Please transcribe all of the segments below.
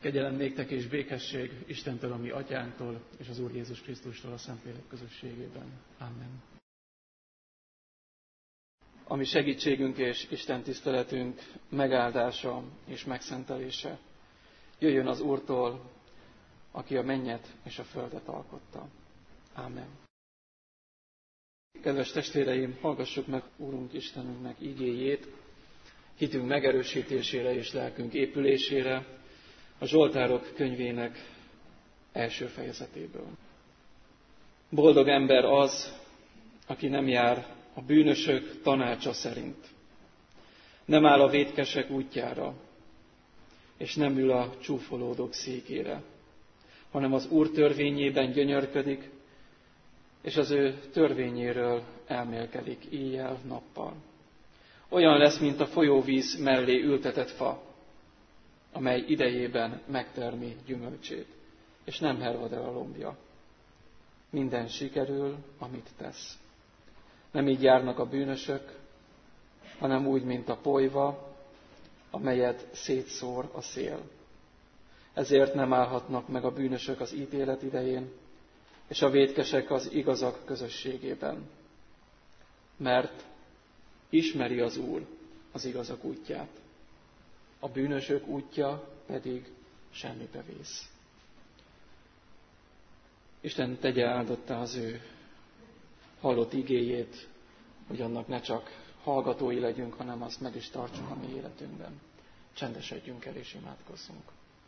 Kegyelem néktek és békesség Istentől, a mi atyánktól, és az Úr Jézus Krisztustól a Szentlélek közösségében. Amen. A mi segítségünk és Isten tiszteletünk megáldása és megszentelése jöjjön az Úrtól, aki a mennyet és a földet alkotta. Amen. Kedves testvéreim, hallgassuk meg Úrunk Istenünknek igéjét, hitünk megerősítésére és lelkünk épülésére, a Zsoltárok könyvének első fejezetéből. Boldog ember az, aki nem jár a bűnösök tanácsa szerint, nem áll a vétkesek útjára, és nem ül a csúfolódók székére, hanem az Úr törvényében gyönyörködik, és az ő törvényéről elmélkedik éjjel-nappal. Olyan lesz, mint a folyóvíz mellé ültetett fa, amely idejében megtermi gyümölcsét, és nem hervad el a lombja. Minden sikerül, amit tesz. Nem így járnak a bűnösök, hanem úgy, mint a polyva, amelyet szétszór a szél. Ezért nem állhatnak meg a bűnösök az ítélet idején, és a vétkesek az igazak közösségében. Mert ismeri az Úr az igazak útját, a bűnösök útja pedig semmibe vész. Isten tegye áldottá az ő hallott igéjét, hogy annak ne csak hallgatói legyünk, hanem azt meg is tartsuk a mi életünkben. Csendesedjünk el és imádkozzunk.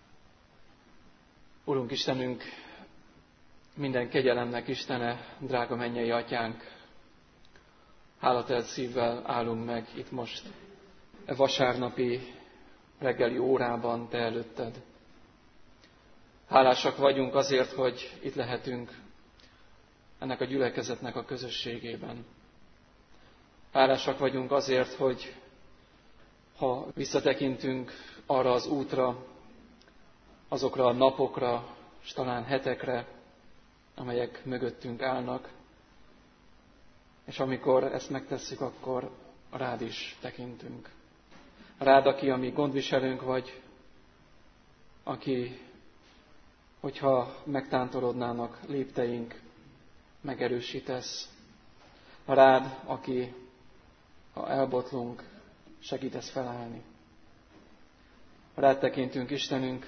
Urunk Istenünk, minden kegyelemnek Istene, drága mennyei Atyánk, hálatelt szívvel állunk meg itt most, e vasárnapi reggeli órában Te előtted. Hálásak vagyunk azért, hogy itt lehetünk ennek a gyülekezetnek a közösségében. Hálásak vagyunk azért, hogy ha visszatekintünk arra az útra, azokra a napokra, és talán hetekre, amelyek mögöttünk állnak, és amikor ezt megtesszük, akkor rád is tekintünk. Rád, aki a mi gondviselőnk vagy, aki, hogyha megtántorodnának lépteink, megerősítesz. Rád, aki, ha elbotlunk, segítesz felállni. Rád tekintünk, Istenünk,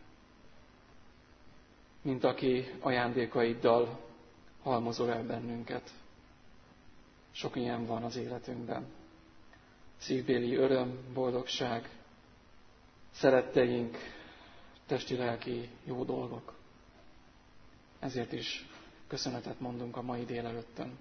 mint aki ajándékaiddal halmozol el bennünket. Sok ilyen van az életünkben. Szívbéli öröm, boldogság, szeretteink, testi-lelki jó dolgok. Ezért is köszönetet mondunk a mai délelőttön.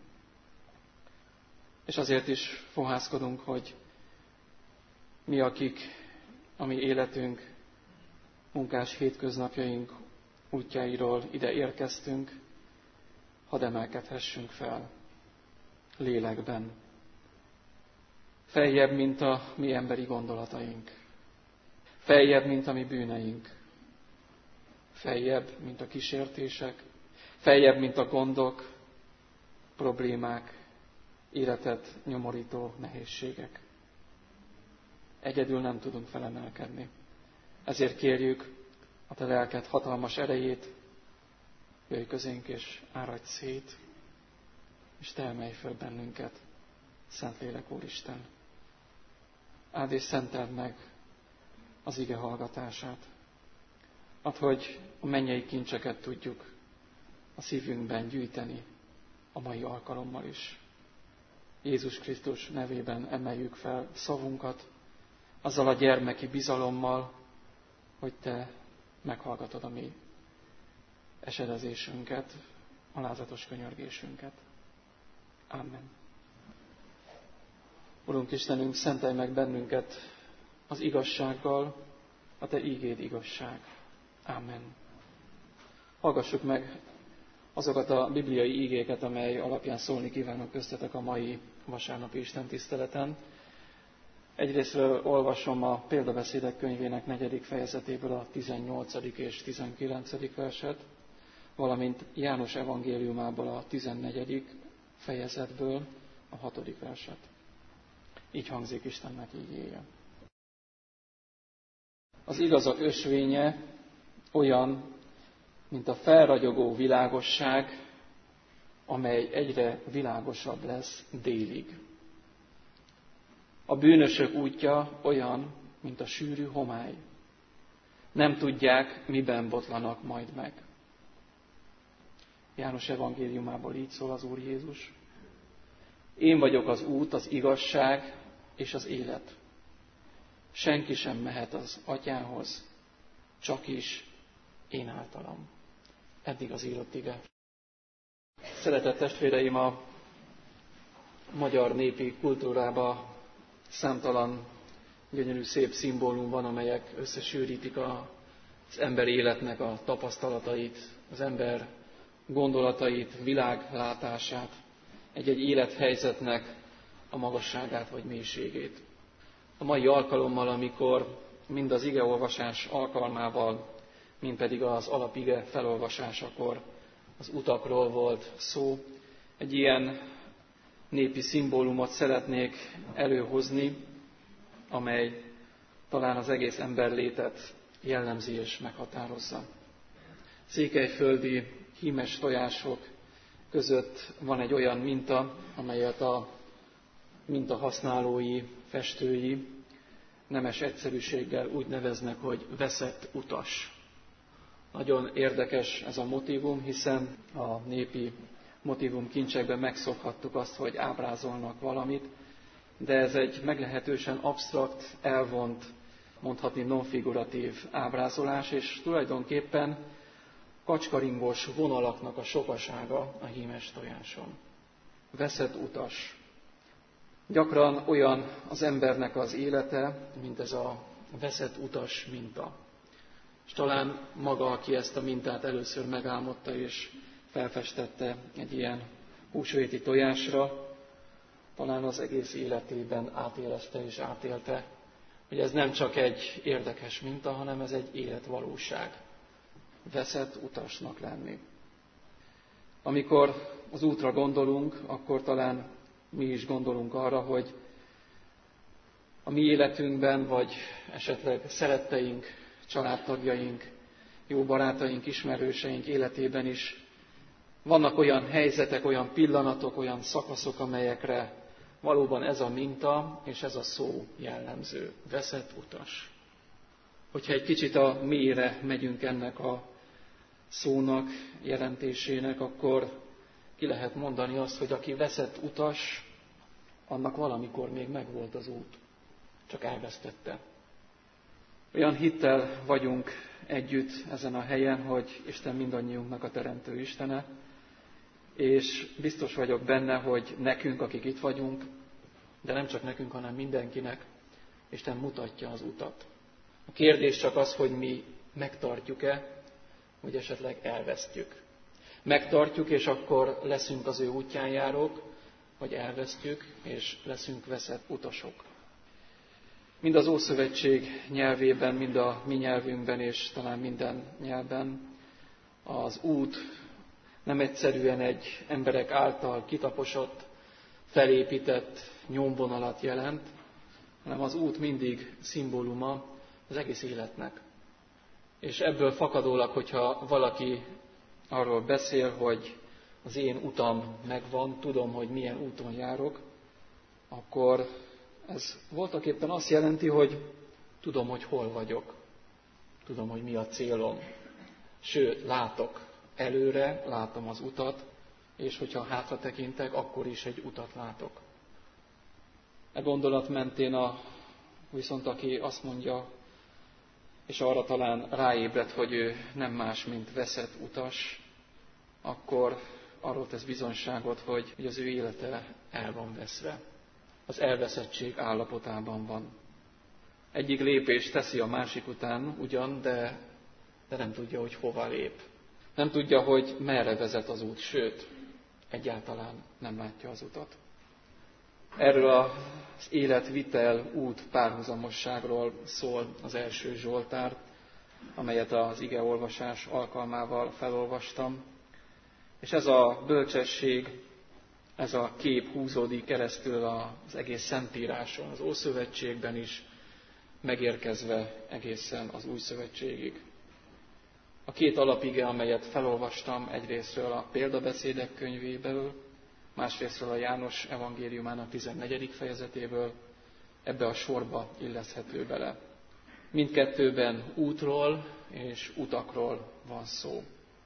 És azért is fohászkodunk, hogy mi, akik a mi életünk, munkás hétköznapjaink útjairól ide érkeztünk, hadd emelkedhessünk fel lélekben. Feljebb, mint a mi emberi gondolataink. Feljebb, mint a mi bűneink. Feljebb, mint a kísértések. Feljebb, mint a gondok, problémák, életet nyomorító nehézségek. Egyedül nem tudunk felemelkedni. Ezért kérjük a Te lelked hatalmas erejét, jöjj közénk és áradj szét, és Te emelj föl bennünket, Szentlélek Úristen. Áld és szenteld meg az ige hallgatását. Add, hogy a mennyei kincseket tudjuk a szívünkben gyűjteni a mai alkalommal is. Jézus Krisztus nevében emeljük fel szavunkat, azzal a gyermeki bizalommal, hogy Te meghallgatod a mi esedezésünket, alázatos könyörgésünket. Amen. Urunk Istenünk, szentelj meg bennünket az igazsággal, a Te ígéd igazság. Amen. Hallgassuk meg azokat a bibliai ígéket, amely alapján szólni kívánok köztetek a mai vasárnapi istentiszteleten. Egyrésztről olvasom a Példabeszédek könyvének 4. fejezetéből a 18. és 19. verset, valamint János evangéliumából a 14. fejezetből a 6. verset. Így hangzik Istennek ígéje. Az igazak ösvénye olyan, mint a felragyogó világosság, amely egyre világosabb lesz délig. A bűnösök útja olyan, mint a sűrű homály. Nem tudják, miben botlanak majd meg. János evangéliumából így szól az Úr Jézus. Én vagyok az út, az igazság és az élet. Senki sem mehet az Atyához, csak is én általam. Eddig az írott ige. Szeretett testvéreim, a magyar népi kultúrában számtalan gyönyörű szép szimbólum van, amelyek összesűrítik az ember életnek a tapasztalatait, az ember gondolatait, világlátását, egy-egy élethelyzetnek a magasságát vagy mélységét. A mai alkalommal, amikor mind az igeolvasás alkalmával, mind pedig az alapige felolvasásakor az utakról volt szó, egy ilyen népi szimbólumot szeretnék előhozni, amely talán az egész emberlétet jellemzi és meghatározza. Székelyföldi hímes tojások között van egy olyan minta, amelyet a minta használói, festői nemes egyszerűséggel úgy neveznek, hogy veszett utas. Nagyon érdekes ez a motívum, hiszen a népi motívum kincsekben megszokhattuk azt, hogy ábrázolnak valamit, de ez egy meglehetősen absztrakt, elvont, mondhatni nonfiguratív ábrázolás, és tulajdonképpen kacskaringos vonalaknak a sokasága a hímes tojáson. Veszett utas. Gyakran olyan az embernek az élete, mint ez a veszett utas minta. És talán maga, aki ezt a mintát először megálmodta és felfestette egy ilyen húsvéti tojásra, talán az egész életében átérezte és átélte, hogy ez nem csak egy érdekes minta, hanem ez egy életvalóság. Veszett utasnak lenni. Amikor az útra gondolunk, akkor talán mi is gondolunk arra, hogy a mi életünkben, vagy esetleg szeretteink, családtagjaink, jó barátaink, ismerőseink életében is vannak olyan helyzetek, olyan pillanatok, olyan szakaszok, amelyekre valóban ez a minta és ez a szó jellemző. Veszett utas. Hogyha egy kicsit a mélyre megyünk ennek a szónak, jelentésének, akkor ki lehet mondani azt, hogy aki veszett utas, annak valamikor még megvolt az út, csak elvesztette. Olyan hittel vagyunk együtt ezen a helyen, hogy Isten mindannyiunknak a teremtő Istene, és biztos vagyok benne, hogy nekünk, akik itt vagyunk, de nem csak nekünk, hanem mindenkinek, Isten mutatja az utat. A kérdés csak az, hogy mi megtartjuk-e, vagy esetleg elvesztjük. Megtartjuk, és akkor leszünk az ő útján járók, vagy elvesztjük, és leszünk veszett utasok. Mind az Ószövetség nyelvében, mind a mi nyelvünkben, és talán minden nyelven az út nem egyszerűen egy emberek által kitaposott, felépített nyomvonalat jelent, hanem az út mindig szimbóluma az egész életnek. És ebből fakadólag, hogyha valaki arról beszél, hogy az én utam megvan, tudom, hogy milyen úton járok, akkor ez voltaképpen azt jelenti, hogy tudom, hogy hol vagyok. Tudom, hogy mi a célom. Sőt, látok előre, látom az utat, és hogyha hátra tekintek, akkor is egy utat látok. E gondolat mentén viszont aki azt mondja, és arra talán ráébred, hogy ő nem más, mint veszett utas, akkor arról tesz bizonyságot, hogy az ő élete el van veszve. Az elveszettség állapotában van. Egyik lépést teszi a másik után ugyan, de nem tudja, hogy hova lép. Nem tudja, hogy merre vezet az út, sőt, egyáltalán nem látja az utat. Erről az életvitel út párhuzamosságról szól az első Zsoltár, amelyet az igeolvasás alkalmával felolvastam. És ez a bölcsesség, ez a kép húzódik keresztül az egész Szentíráson, az Ószövetségben is, megérkezve egészen az Újszövetségig. A két alapige, amelyet felolvastam, egyrésztről a példabeszédek könyvéből, másrésztről a János evangéliumának 14. fejezetéből, ebbe a sorba illeszthető bele. Mindkettőben útról és utakról van szó.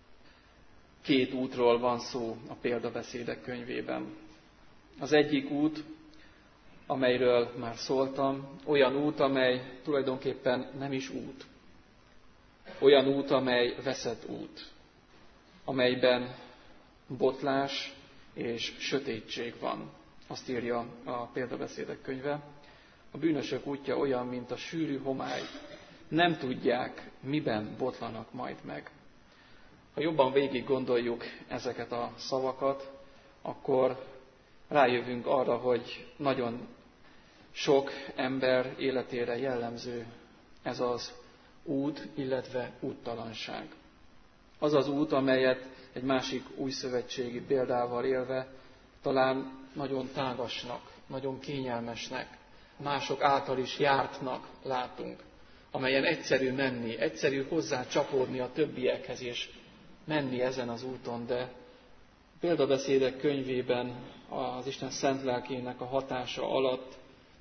Két útról van szó a példabeszédek könyvében. Az egyik út, amelyről már szóltam, olyan út, amely tulajdonképpen nem is út. Olyan út, amely veszett út, amelyben botlás és sötétség van. Azt írja a példabeszédek könyve. A bűnösök útja olyan, mint a sűrű homály. Nem tudják, miben botlanak majd meg. Ha jobban végig gondoljuk ezeket a szavakat, akkor rájövünk arra, hogy nagyon sok ember életére jellemző ez az út, illetve úttalanság. Az az út, amelyet egy másik újszövetségi példával élve talán nagyon tágasnak, nagyon kényelmesnek, mások által is jártnak látunk, amelyen egyszerű menni, egyszerű hozzá csapódni a többiekhez és menni ezen az úton, de a példabeszédek könyvében az Isten szent lelkének a hatása alatt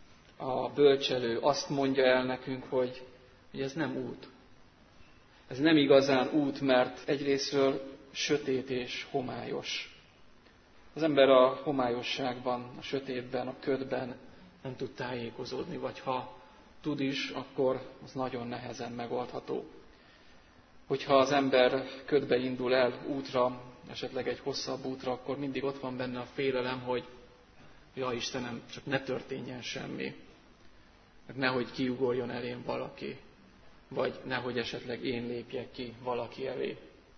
a bölcselő azt mondja el nekünk, hogy ez nem út. Ez nem igazán út, mert egyrészről sötét és homályos. Az ember a homályosságban, a sötétben, a ködben nem tud tájékozódni, vagy ha tud is, akkor az nagyon nehezen megoldható. Hogyha az ember ködbe indul el útra, esetleg egy hosszabb útra, akkor mindig ott van benne a félelem, hogy ja Istenem, csak ne történjen semmi. Nehogy kiugorjon elém valaki, vagy nehogy esetleg én lépjek ki valaki elé.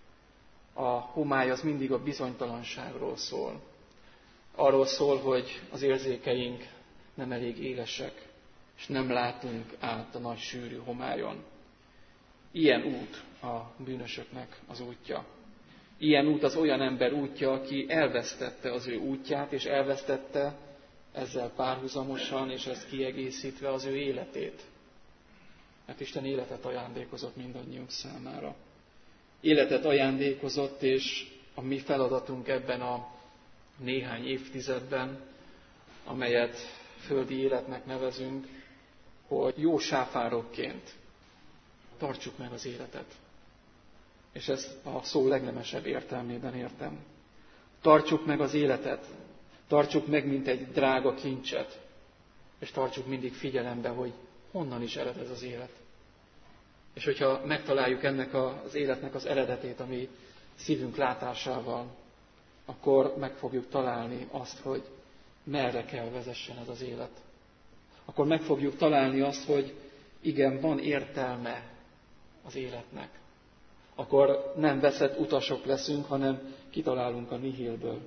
A homály az mindig a bizonytalanságról szól. Arról szól, hogy az érzékeink nem elég élesek, és nem látunk át a nagy sűrű homályon. Ilyen út a bűnösöknek az útja. Ilyen út az olyan ember útja, aki elvesztette az ő útját, és elvesztette ezzel párhuzamosan, és ezt kiegészítve az ő életét. Mert Isten életet ajándékozott mindannyiunk számára. Életet ajándékozott, és a mi feladatunk ebben a néhány évtizedben, amelyet földi életnek nevezünk, hogy jó sáfárokként tartsuk meg az életet. És ezt a szó legnemesebb értelmében értem. Tartsuk meg az életet, tartsuk meg, mint egy drága kincset, és tartsuk mindig figyelembe, hogy honnan is ered ez az élet. És hogyha megtaláljuk ennek az életnek az eredetét, ami szívünk látásával, akkor meg fogjuk találni azt, hogy merre kell vezessen ez az élet. Akkor meg fogjuk találni azt, hogy igen, van értelme az életnek. Akkor nem veszett utasok leszünk, hanem kitalálunk a nihilből.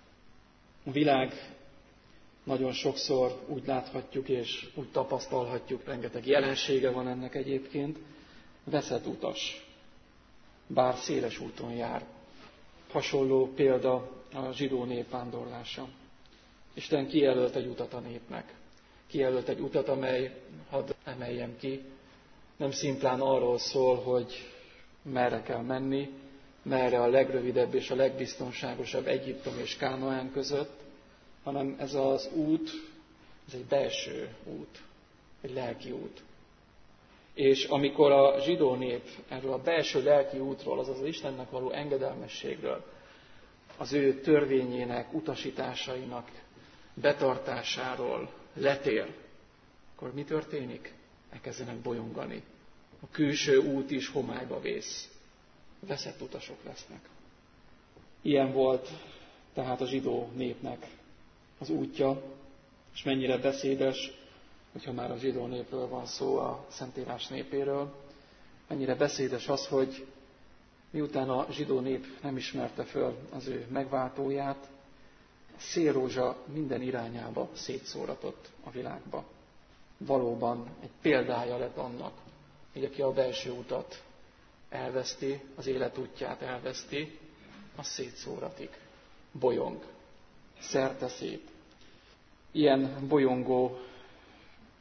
A világ nagyon sokszor úgy láthatjuk és úgy tapasztalhatjuk, rengeteg jelensége van ennek egyébként, veszett utas, bár széles úton jár. Hasonló példa a zsidó nép vándorlása. Isten kijelölt egy utat a népnek. Kijelölt egy utat, amely, hadd emeljem ki, nem szimplán arról szól, hogy merre kell menni, merre a legrövidebb és a legbiztonságosabb Egyiptom és Kánaán között, hanem ez az út, ez egy belső út, egy lelki út. És amikor a zsidó nép erről a belső lelki útról, azaz az Istennek való engedelmességről, az ő törvényének, utasításainak betartásáról letér, akkor mi történik? Elkezdenek bolyongani. A külső út is homályba vész. Veszett utasok lesznek. Ilyen volt tehát a zsidó népnek az útja, és mennyire beszédes, hogyha már a zsidó népről van szó, a Szentírás népéről, mennyire beszédes az, hogy miután a zsidó nép nem ismerte föl az ő megváltóját, a szélrózsa minden irányába szétszóratott a világba. Valóban egy példája lett annak, hogy aki a belső utat elveszti, az élet útját elveszti, az szétszóratik, bolyong, szerteszét. Ilyen bolyongó,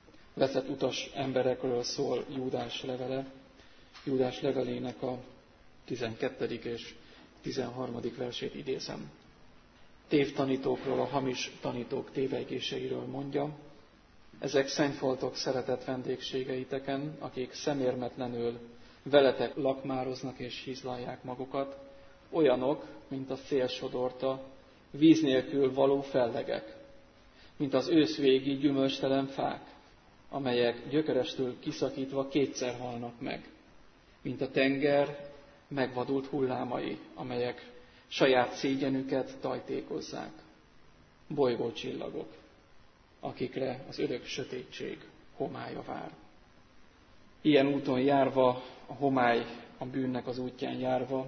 veszett utas emberekről szól Júdás levele, Júdás levelének a 12. és 13. versét idézem. Tévtanítókról, a hamis tanítók tévegéseiről mondja: ezek szennyfoltok szeretett vendégségeiteken, akik szemérmetlenül veletek lakmároznak és hizlalják magukat, olyanok, mint a szél sodorta, víz nélkül való fellegek, mint az őszvégi gyümölcstelen fák, amelyek gyökerestől kiszakítva kétszer halnak meg, mint a tenger megvadult hullámai, amelyek saját szégyenüket tajtékozzák. Bolygócsillagok, akikre az örök sötétség homálya vár. Ilyen úton járva, a homály, a bűnnek az útján járva,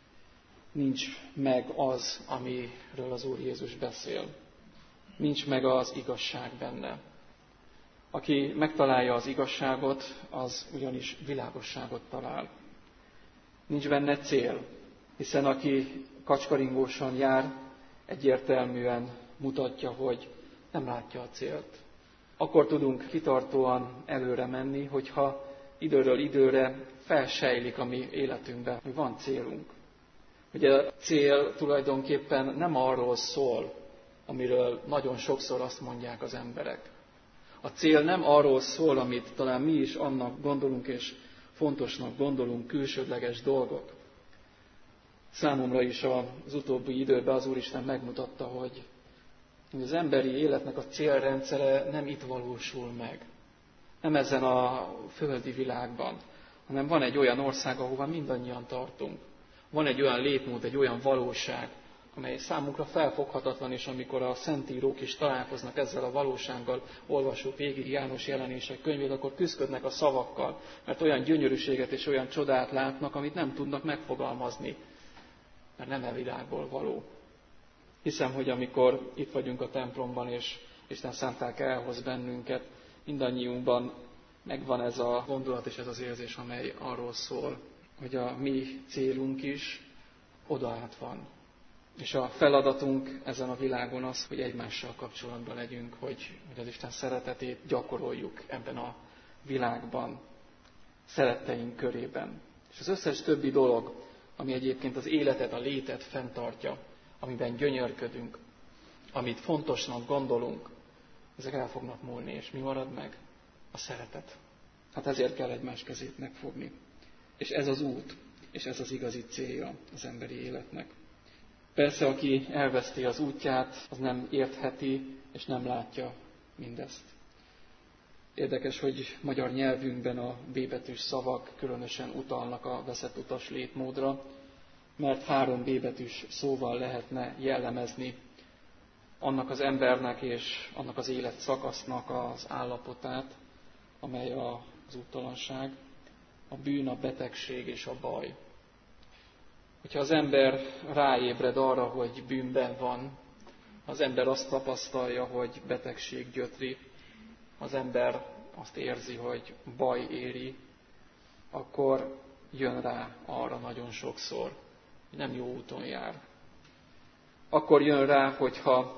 nincs meg az, amiről az Úr Jézus beszél. Nincs meg az igazság benne. Aki megtalálja az igazságot, az ugyanis világosságot talál. Nincs benne cél, hiszen aki kacskaringósan jár, egyértelműen mutatja, hogy nem látja a célt. Akkor tudunk kitartóan előre menni, hogyha időről időre felsejlik a mi életünkbe, hogy van célunk. Ugye a cél tulajdonképpen nem arról szól, amiről nagyon sokszor azt mondják az emberek. A cél nem arról szól, amit talán mi is annak gondolunk és fontosnak gondolunk, külsődleges dolgok. Számomra is az utóbbi időben az Úristen megmutatta, hogy az emberi életnek a célrendszere nem itt valósul meg. Nem ezen a földi világban, hanem van egy olyan ország, ahova mindannyian tartunk. Van egy olyan létmód, egy olyan valóság, amely számunkra felfoghatatlan, és amikor a szentírók is találkoznak ezzel a valósággal, olvasók végig János jelenések könyvét, akkor küszködnek a szavakkal, mert olyan gyönyörűséget és olyan csodát látnak, amit nem tudnak megfogalmazni, mert nem e világból való. Hiszem, hogy amikor itt vagyunk a templomban, és Isten szántelke elhoz bennünket, mindannyiunkban megvan ez a gondolat és ez az érzés, amely arról szól, hogy a mi célunk is odaát van. És a feladatunk ezen a világon az, hogy egymással kapcsolatban legyünk, hogy az Isten szeretetét gyakoroljuk ebben a világban, szeretteink körében. És az összes többi dolog, ami egyébként az életet, a létet fenntartja, amiben gyönyörködünk, amit fontosnak gondolunk, ezek el fognak múlni, és mi marad meg? A szeretet. Hát ezért kell egymás kezét megfogni. És ez az út, és ez az igazi célja az emberi életnek. Persze, aki elveszti az útját, az nem értheti, és nem látja mindezt. Érdekes, hogy magyar nyelvünkben a B betűs szavak különösen utalnak a veszett utas létmódra, mert 3 B betűs szóval lehetne jellemezni annak az embernek és annak az életszakasznak az állapotát, amely az úttalanság, a bűn, a betegség és a baj. Hogyha az ember ráébred arra, hogy bűnben van, az ember azt tapasztalja, hogy betegség gyötri, az ember azt érzi, hogy baj éri, akkor jön rá arra nagyon sokszor, hogy nem jó úton jár. Akkor jön rá, hogyha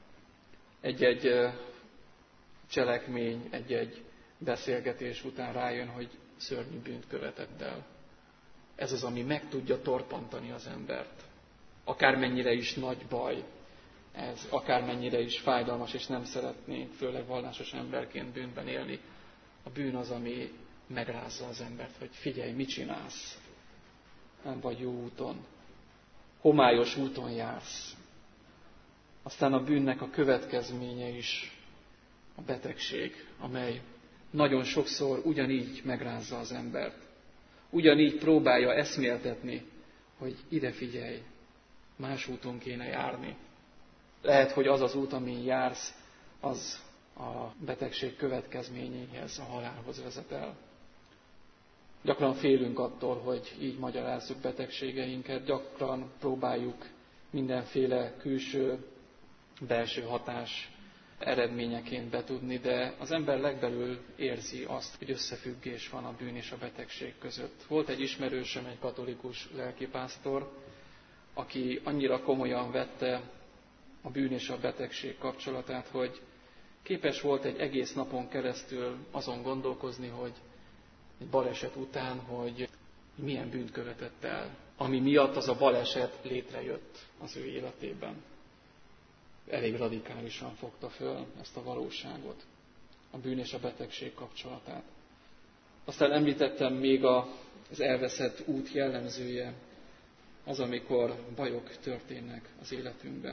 egy-egy cselekmény, egy-egy beszélgetés után rájön, hogy szörnyű bűnt követett el. Ez az, ami meg tudja torpantani az embert. Akármennyire is nagy baj, ez akármennyire is fájdalmas, és nem szeretnénk, főleg vallásos emberként bűnben élni. A bűn az, ami megrázza az embert, hogy figyelj, mit csinálsz? Nem vagy jó úton. Homályos úton jársz. Aztán a bűnnek a következménye is a betegség, amely nagyon sokszor ugyanígy megrázza az embert. Ugyanígy próbálja eszméltetni, hogy ide figyelj, más úton kéne járni. Lehet, hogy az az út, amin jársz, az a betegség következményéhez, a halálhoz vezet el. Gyakran félünk attól, hogy így magyarázzuk betegségeinket, gyakran próbáljuk mindenféle külső, belső hatás eredményeként betudni, de az ember legbelül érzi azt, hogy összefüggés van a bűn és a betegség között. Volt egy ismerősöm, egy katolikus lelkipásztor, aki annyira komolyan vette a bűn és a betegség kapcsolatát, hogy képes volt egy egész napon keresztül azon gondolkozni, hogy egy baleset után, hogy milyen bűnt követett el, ami miatt az a baleset létrejött az ő életében. Elég radikálisan fogta föl ezt a valóságot, a bűn és a betegség kapcsolatát. Aztán említettem még az elveszett út jellemzője, az, amikor bajok történnek az életünkben.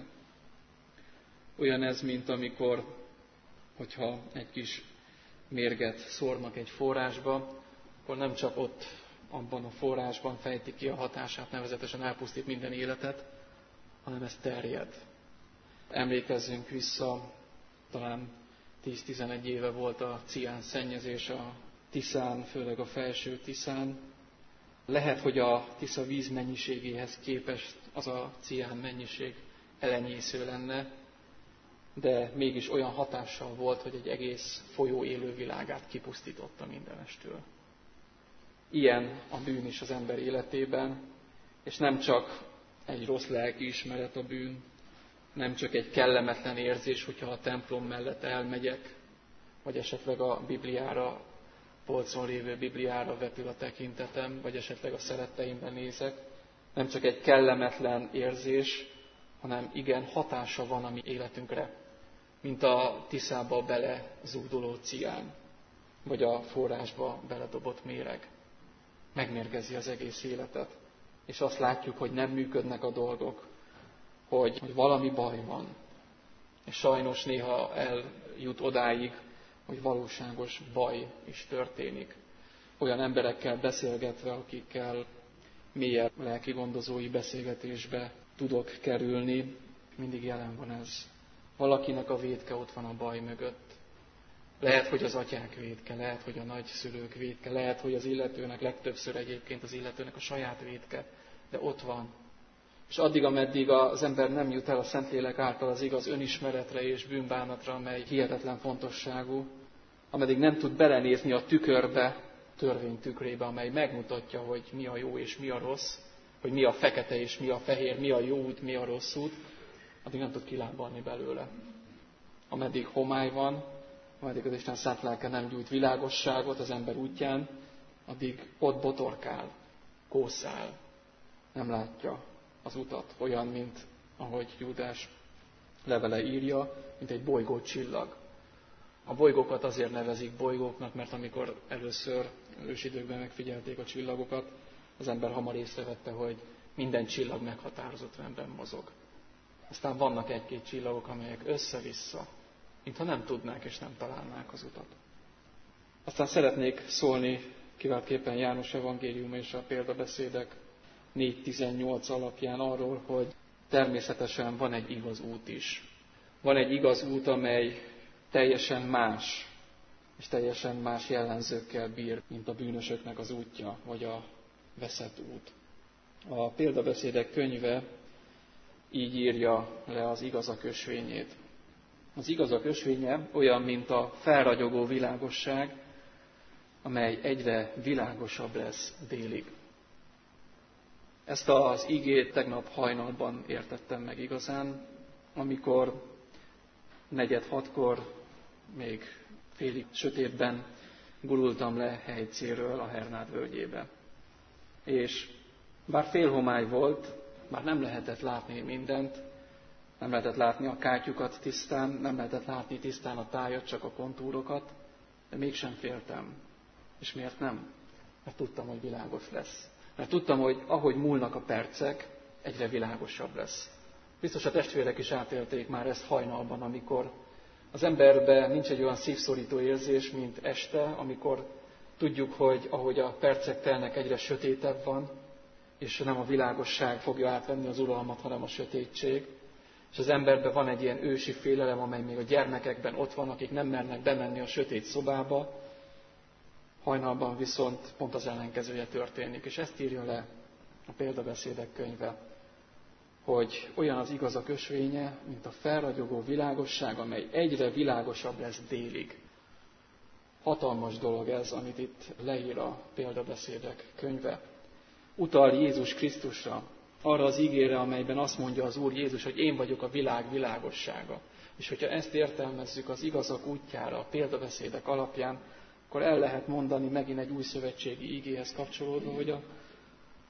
Olyan ez, mint amikor, hogyha egy kis mérget szórnak egy forrásba, akkor nem csak ott abban a forrásban fejti ki a hatását, nevezetesen elpusztít minden életet, hanem ez terjed. Emlékezzünk vissza, talán 10-11 éve volt a cián szennyezés a Tiszán, főleg a felső Tiszán. Lehet, hogy a Tisza víz mennyiségéhez képest az a cián mennyiség elenyésző lenne, de mégis olyan hatással volt, hogy egy egész folyó élővilágát kipusztította mindenestől. Ilyen a bűn is az ember életében, és nem csak egy rossz lelkiismeret a bűn, nem csak egy kellemetlen érzés, hogyha a templom mellett elmegyek, vagy esetleg a Bibliára, polcon lévő Bibliára vetül a tekintetem, vagy esetleg a szeretteimben nézek. Nem csak egy kellemetlen érzés, hanem igen, hatása van a mi életünkre, mint a Tiszába bele zúduló cián, vagy a forrásba beledobott méreg. Megmérgezi az egész életet, és azt látjuk, hogy nem működnek a dolgok, hogy valami baj van. És sajnos néha eljut odáig, hogy valóságos baj is történik. Olyan emberekkel beszélgetve, akikkel mélyebb lelki gondozói beszélgetésbe tudok kerülni, mindig jelen van ez. Valakinek a vétke ott van a baj mögött. Lehet, hogy az atyák vétke, lehet, hogy a nagyszülők vétke, lehet, hogy az illetőnek, legtöbbször egyébként az illetőnek a saját vétke, de ott van. És addig, ameddig az ember nem jut el a Szentlélek által az igaz önismeretre és bűnbánatra, amely hihetetlen fontosságú, ameddig nem tud belenézni a tükörbe, törvény tükrébe, amely megmutatja, hogy mi a jó és mi a rossz, hogy mi a fekete és mi a fehér, mi a jó út, mi a rossz út, addig nem tud kilábalni belőle. Ameddig homály van, ameddig az Isten szent lelke nem gyújt világosságot az ember útján, addig ott botorkál, kószál, nem látja az utat, olyan, mint ahogy Júdás levele írja, mint egy bolygó csillag. A bolygókat azért nevezik bolygóknak, mert amikor először ősidőkben megfigyelték a csillagokat, az ember hamar észrevette, hogy minden csillag meghatározott rendben mozog. Aztán vannak egy-két csillagok, amelyek össze-vissza, mintha nem tudnák és nem találnák az utat. Aztán szeretnék szólni kiváltképpen János evangélium és a példabeszédek 4.18 alapján arról, hogy természetesen van egy igaz út is. Van egy igaz út, amely teljesen más, és teljesen más jellemzőkkel bír, mint a bűnösöknek az útja, vagy a veszett út. A példabeszédek könyve így írja le az igazak ösvényét. Az igazak ösvénye olyan, mint a felragyogó világosság, amely egyre világosabb lesz délig. Ezt az igét tegnap hajnalban értettem meg igazán, amikor 4:30-kor még félig sötétben gurultam le Helycéről a Hernád völgyébe. És bár félhomály volt, már nem lehetett látni mindent, nem lehetett látni a kátyukat tisztán, nem lehetett látni tisztán a tájat, csak a kontúrokat, de mégsem féltem. És miért nem? Mert tudtam, hogy világos lesz. Mert tudtam, hogy ahogy múlnak a percek, egyre világosabb lesz. Biztos a testvérek is átélték már ezt hajnalban, amikor az emberben nincs egy olyan szívszorító érzés, mint este, amikor tudjuk, hogy ahogy a percek telnek, egyre sötétebb van, és nem a világosság fogja átvenni az uralmat, hanem a sötétség. És az emberben van egy ilyen ősi félelem, amely még a gyermekekben ott van, akik nem mernek bemenni a sötét szobába. Hajnalban viszont pont az ellenkezője történik, és ezt írja le a példabeszédek könyve, hogy olyan az igazak ösvénye, mint a felragyogó világosság, amely egyre világosabb lesz délig. Hatalmas dolog ez, amit itt leír a példabeszédek könyve. Utal Jézus Krisztusra, arra az ígére, amelyben azt mondja az Úr Jézus, hogy én vagyok a világ világossága. És hogyha ezt értelmezzük az igazak útjára, a példabeszédek alapján, akkor el lehet mondani megint egy új szövetségi ígéhez kapcsolódva, hogy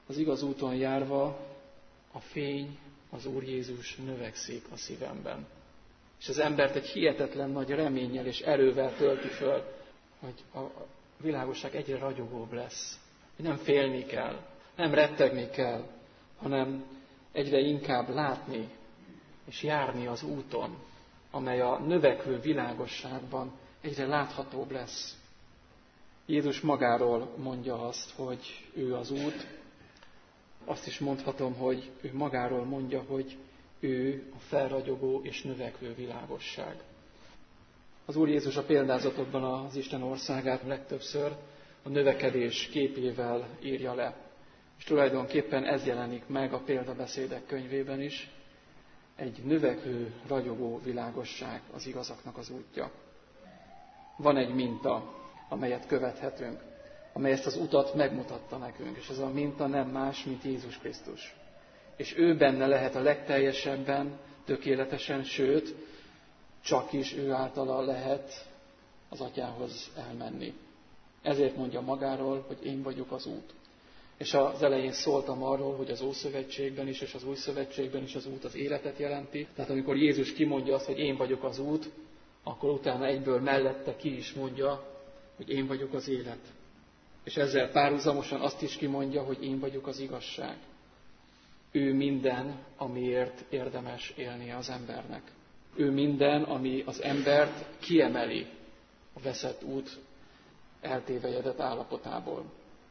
Az igaz úton járva a fény, az Úr Jézus növekszik a szívemben. És az embert egy hihetetlen nagy reménnyel és erővel tölti föl, hogy a világosság egyre ragyogóbb lesz. Hogy nem félni kell, nem rettegni kell, hanem egyre inkább látni és járni az úton, amely a növekvő világosságban egyre láthatóbb lesz. Jézus magáról mondja azt, hogy ő az út. Azt is mondhatom, hogy ő magáról mondja, hogy ő a felragyogó és növekvő világosság. Az Úr Jézus a példázatokban az Isten országát legtöbbször a növekedés képével írja le. És tulajdonképpen ez jelenik meg a példabeszédek könyvében is. Egy növekvő, ragyogó világosság az igazaknak az útja. Van egy minta, amelyet követhetünk, amely ezt az utat megmutatta nekünk, és ez a minta nem más, mint Jézus Krisztus. És ő benne lehet a legteljesebben, tökéletesen, sőt, csak is ő általa lehet az Atyához elmenni. Ezért mondja magáról, hogy én vagyok az út. És az elején szóltam arról, hogy az Ószövetségben is és az Új Szövetségben is az út az életet jelenti. Tehát amikor Jézus kimondja azt, hogy én vagyok az út, akkor utána egyből mellette ki is mondja, hogy én vagyok az élet. És ezzel párhuzamosan azt is kimondja, hogy én vagyok az igazság. Ő minden, amiért érdemes élnie az embernek. Ő minden, ami az embert kiemeli a veszett út eltévejedett állapotából.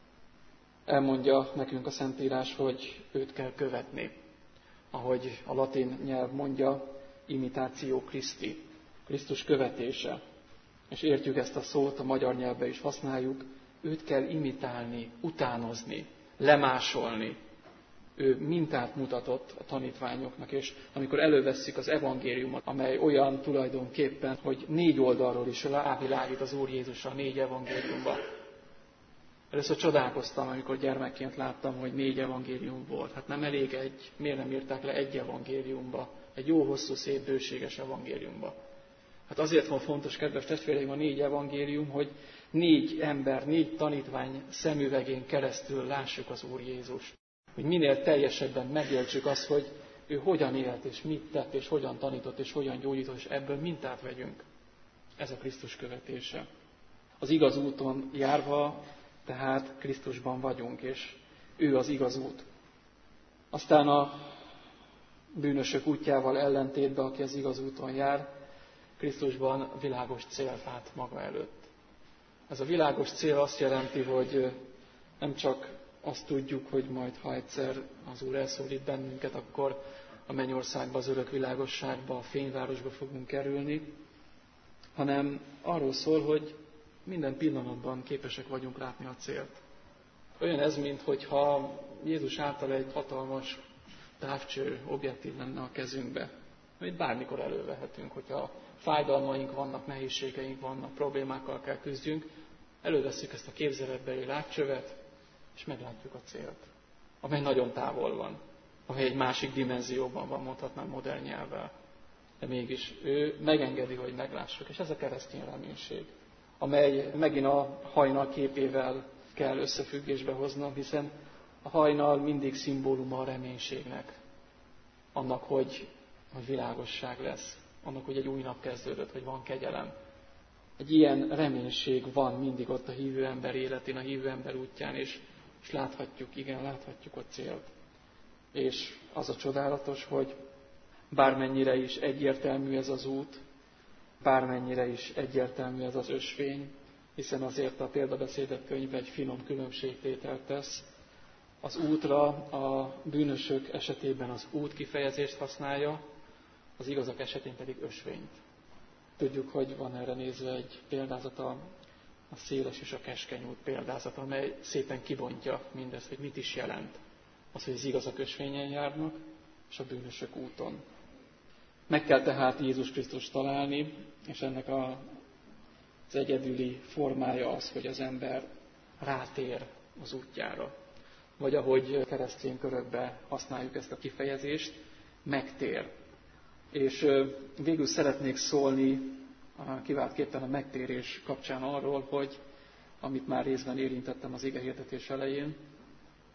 Elmondja nekünk a Szentírás, hogy őt kell követni. Ahogy a latin nyelv mondja, imitáció Christi, Krisztus követése. És értjük ezt a szót, a magyar nyelvben is használjuk, őt kell imitálni, utánozni, lemásolni. Ő mintát mutatott a tanítványoknak, és amikor elővesszük az evangéliumot, amely olyan tulajdonképpen, hogy 4 oldalról is rávilágít az Úr Jézus a 4 evangéliumba. Először csodálkoztam, amikor gyermekként láttam, hogy 4 evangélium volt. Hát nem elég egy, miért nem írták le egy evangéliumba, egy jó hosszú, szép, bőséges evangéliumba. Hát azért van fontos, kedves testvéreim, a 4 evangélium, hogy 4 ember, 4 tanítvány szemüvegén keresztül lássuk az Úr Jézust. Hogy minél teljesebben megértsük azt, hogy ő hogyan élt, és mit tett, és hogyan tanított, és hogyan gyógyított, és ebből mintát vegyünk. Ez a Krisztus követése. Az igaz úton járva, tehát Krisztusban vagyunk, és ő az igaz út. Aztán a bűnösök útjával ellentétben, aki az igaz úton jár, Krisztusban világos cél lát maga előtt. Ez a világos cél azt jelenti, hogy nem csak azt tudjuk, hogy majd ha egyszer az Úr elszólít bennünket, akkor a mennyországba, az örök világosságba, a fényvárosba fogunk kerülni, hanem arról szól, hogy minden pillanatban képesek vagyunk látni a célt. Olyan ez, mintha Jézus által egy hatalmas távcső objektív lenne a kezünkbe, amit bármikor elővehetünk, hogyha fájdalmaink vannak, nehézségeink vannak, problémákkal kell küzdjünk, elővesszük ezt a képzeletbeli látcsövet, és meglátjuk a célt, amely nagyon távol van, amely egy másik dimenzióban van, mondhatnám modern nyelvvel. De mégis ő megengedi, hogy meglássuk, és ez a keresztény reménység, amely megint a hajnal képével kell összefüggésbe hoznom, hiszen a hajnal mindig szimbóluma a reménységnek, annak, hogy világosság lesz, annak, hogy egy új nap kezdődött, hogy van kegyelem. Egy ilyen reménység van mindig ott a hívő ember életén, a hívő ember útján, és láthatjuk, igen, láthatjuk a célt. És az a csodálatos, hogy bármennyire is egyértelmű ez az út, bármennyire is egyértelmű ez az ösvény, hiszen azért a példabeszédek könyve egy finom különbségtételt tesz. Az útra a bűnösök esetében az út kifejezést használja, az igazak esetén pedig ösvényt. Tudjuk, hogy van erre nézve egy példázata, a széles és a keskeny út példázata, amely szépen kibontja mindezt, hogy mit is jelent az, hogy az igazak ösvényen járnak, és a bűnösök úton. Meg kell tehát Jézus Krisztust találni, és ennek az egyedüli formája az, hogy az ember rátér az útjára. Vagy ahogy keresztény körökben használjuk ezt a kifejezést, megtér. És végül szeretnék szólni kiváltképpen a megtérés kapcsán arról, hogy amit már részben érintettem az igehirdetés elején,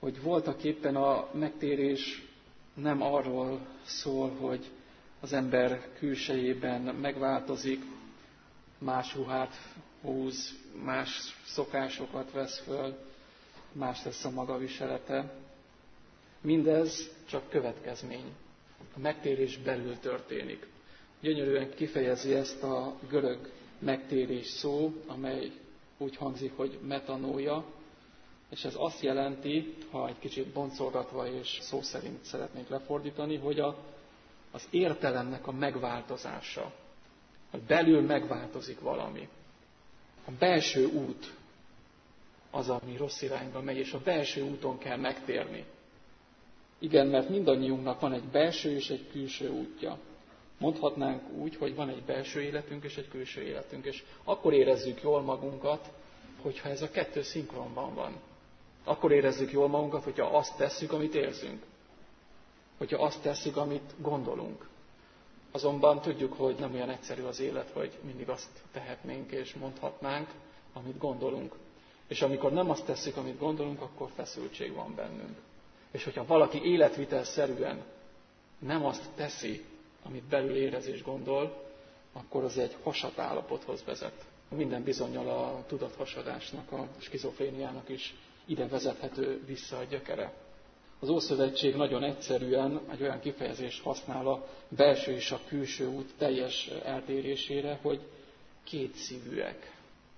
hogy voltaképpen a megtérés nem arról szól, hogy az ember külsejében megváltozik, más ruhát húz, más szokásokat vesz föl, más lesz a maga viselete. Mindez csak következmény. A megtérés belül történik. Gyönyörűen kifejezi ezt a görög megtérés szó, amely úgy hangzik, hogy metanója, és ez azt jelenti, ha egy kicsit boncolgatva és szó szerint szeretnénk lefordítani, hogy az értelemnek a megváltozása, hogy belül megváltozik valami. A belső út az, ami rossz irányba megy, és a belső úton kell megtérni. Igen, mert mindannyiunknak van egy belső és egy külső útja. Mondhatnánk úgy, hogy van egy belső életünk és egy külső életünk, és akkor érezzük jól magunkat, hogyha ez a kettő szinkronban van. Akkor érezzük jól magunkat, hogyha azt tesszük, amit érzünk. Hogyha azt tesszük, amit gondolunk. Azonban tudjuk, hogy nem olyan egyszerű az élet, hogy mindig azt tehetnénk és mondhatnánk, amit gondolunk. És amikor nem azt tesszük, amit gondolunk, akkor feszültség van bennünk. És hogyha valaki életvitelszerűen nem azt teszi, amit belül érez és gondol, akkor az egy hasadt állapothoz vezet. Minden bizonnyal a tudathasadásnak, a skizofréniának is ide vezethető vissza a gyökere. Az Ószövetség nagyon egyszerűen egy olyan kifejezést használ a belső és a külső út teljes eltérésére, hogy kétszívűek.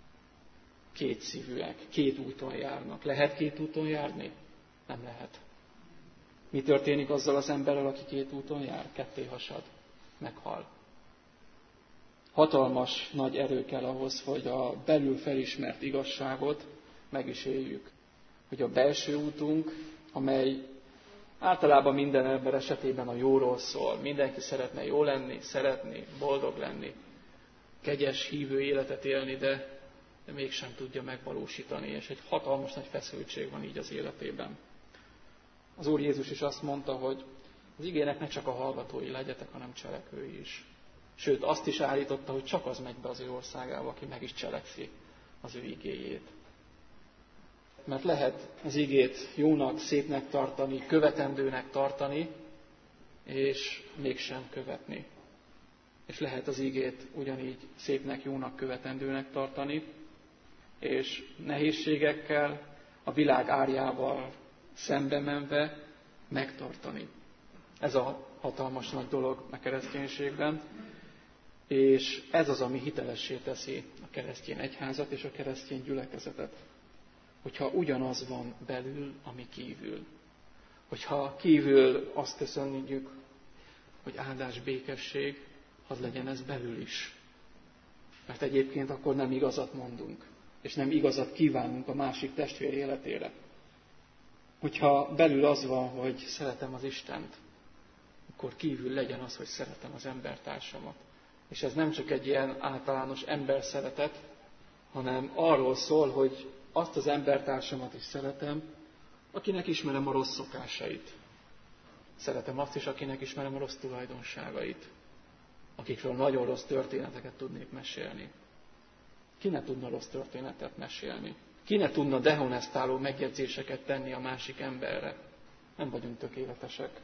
Kétszívűek, két úton járnak. Lehet két úton járni? Nem lehet. Mi történik azzal az emberrel, aki két úton jár? Ketté hasad, meghal. Hatalmas nagy erő kell ahhoz, hogy a belül felismert igazságot meg is éljük. Hogy a belső útunk, amely általában minden ember esetében a jóról szól. Mindenki szeretne jó lenni, szeretni, boldog lenni, kegyes, hívő életet élni, de mégsem tudja megvalósítani, és egy hatalmas nagy feszültség van így az életében. Az Úr Jézus is azt mondta, hogy az igének ne csak a hallgatói legyetek, hanem cselekvői is. Sőt, azt is állította, hogy csak az megy be az ő országába, aki meg is cselekszi az ő igéjét. Mert lehet az igét jónak, szépnek tartani, követendőnek tartani, és mégsem követni. És lehet az igét ugyanígy szépnek, jónak, követendőnek tartani, és nehézségekkel, a világ árjával szembe menve megtartani. Ez a hatalmas nagy dolog a kereszténységben, és ez az, ami hitelessé teszi a keresztény egyházat és a keresztény gyülekezetet. Hogyha ugyanaz van belül, ami kívül. Hogyha kívül azt köszönjük, hogy áldás, békesség, az legyen ez belül is. Mert egyébként akkor nem igazat mondunk, és nem igazat kívánunk a másik testvér életére. Hogyha belül az van, hogy szeretem az Istent, akkor kívül legyen az, hogy szeretem az embertársamat. És ez nem csak egy ilyen általános emberszeretet, hanem arról szól, hogy azt az embertársamat is szeretem, akinek ismerem a rossz szokásait. Szeretem azt is, akinek ismerem a rossz tulajdonságait. Akikről nagyon rossz történeteket tudnék mesélni. Ki ne tudna rossz történetet mesélni? Ki ne tudna dehonestáló megjegyzéseket tenni a másik emberre? Nem vagyunk tökéletesek.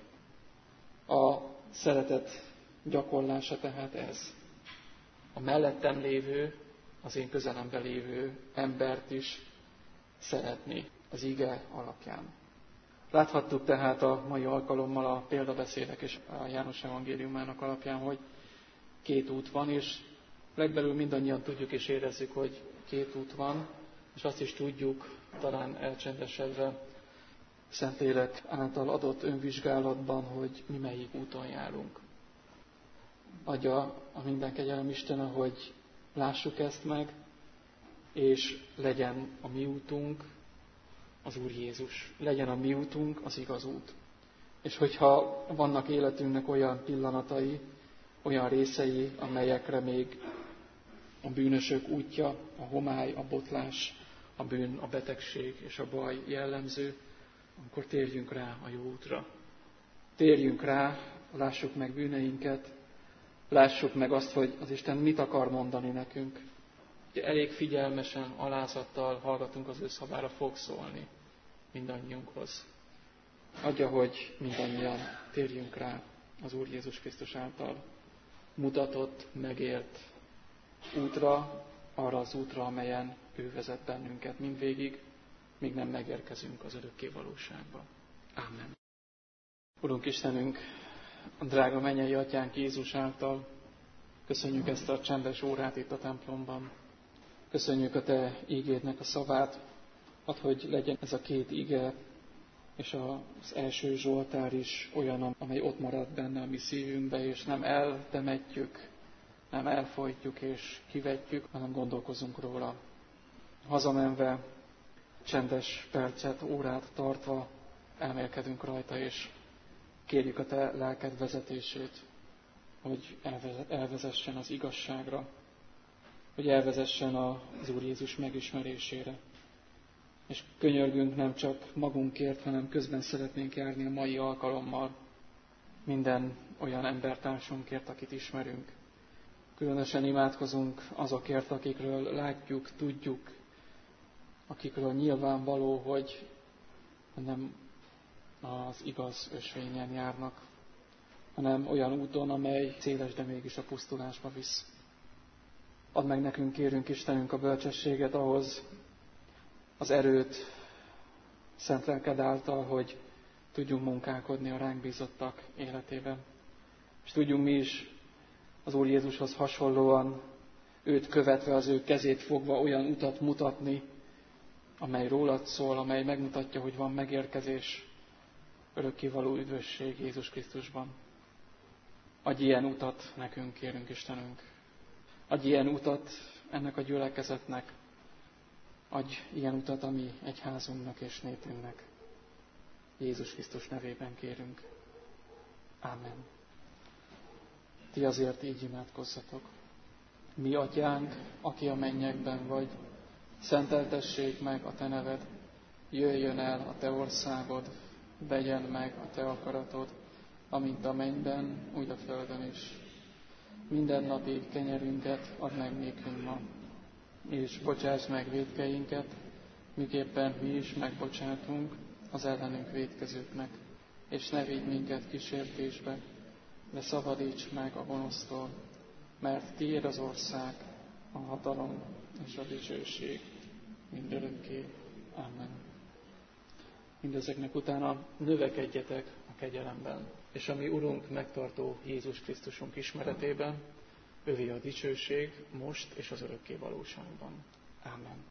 A szeretet gyakorlása tehát ez. A mellettem lévő, az én közelemben lévő embert is szeretni az ige alapján. Láthattuk tehát a mai alkalommal a példabeszédek és a János evangéliumának alapján, hogy két út van, és legbelül mindannyian tudjuk és érezzük, hogy két út van, és azt is tudjuk, talán elcsendesedve Szentlélek által adott önvizsgálatban, hogy mi melyik úton járunk. Adja a minden kegyelem Istene, hogy lássuk ezt meg, és legyen a mi útunk az Úr Jézus. Legyen a mi útunk az igaz út. És hogyha vannak életünknek olyan pillanatai, olyan részei, amelyekre még a bűnösök útja, a homály, a botlás, a bűn, a betegség és a baj jellemző, akkor térjünk rá a jó útra. Térjünk rá, lássuk meg bűneinket, lássuk meg azt, hogy az Isten mit akar mondani nekünk. Ugye elég figyelmesen, alázattal hallgatunk az ő szavára, fog szólni mindannyiunkhoz. Adja, hogy mindannyian térjünk rá az Úr Jézus Krisztus által mutatott, megélt útra, arra az útra, amelyen ő vezet bennünket mindvégig, míg nem megérkezünk az örökké valóságba. Ámen. Urunk Istenünk, a drága mennyei Atyánk Jézus által köszönjük ezt a csendes órát itt a templomban. Köszönjük a Te ígédnek a szavát, add, hogy legyen ez a két ige, és az első Zsoltár is olyan, amely ott marad benne a mi szívünkbe, és nem eltemetjük, nem elfojtjuk és kivetjük, hanem gondolkozunk róla. Hazamenve, csendes percet, órát tartva elmélkedünk rajta, és kérjük a Te lelked vezetését, hogy elvezessen az igazságra, hogy elvezessen az Úr Jézus megismerésére. És könyörgünk nem csak magunkért, hanem közben szeretnénk járni a mai alkalommal minden olyan embertársunkért, akit ismerünk. Különösen imádkozunk azokért, akikről látjuk, tudjuk, akikről nyilvánvaló, hogy nem az igaz ösvényen járnak, hanem olyan úton, amely széles, de mégis a pusztulásba visz. Add meg nekünk, kérünk Istenünk, a bölcsességet ahhoz, az erőt szent lelked által, hogy tudjunk munkálkodni a ránk bízottak életében. És tudjunk mi is az Úr Jézushoz hasonlóan, őt követve, az ő kezét fogva olyan utat mutatni, amely rólad szól, amely megmutatja, hogy van megérkezés, örökkévaló üdvösség Jézus Krisztusban. Adj ilyen utat nekünk, kérünk Istenünk. Adj ilyen utat ennek a gyülekezetnek. Adj ilyen utat a mi egyházunknak és népünknek. Jézus Krisztus nevében kérünk. Ámen. Ti azért így imádkozzatok. Mi Atyánk, aki a mennyekben vagy, szenteltessék meg a Te neved, jöjjön el a Te országod, legyen meg a Te akaratod, amint a mennyben, úgy a földön is. Mindennapi kenyerünket add meg nékünk ma, és bocsáss meg vétkeinket, miképpen mi is megbocsátunk az ellenünk vétkezőknek, és ne vigy minket kísértésbe, de szabadíts meg a gonosztól, mert tiéd az ország, a hatalom és a dicsőség mindörökké. Amen. Mindezeknek utána növekedjetek a kegyelemben, és a mi Urunk megtartó Jézus Krisztusunk ismeretében, övé a dicsőség most és az örökké valóságban. Amen.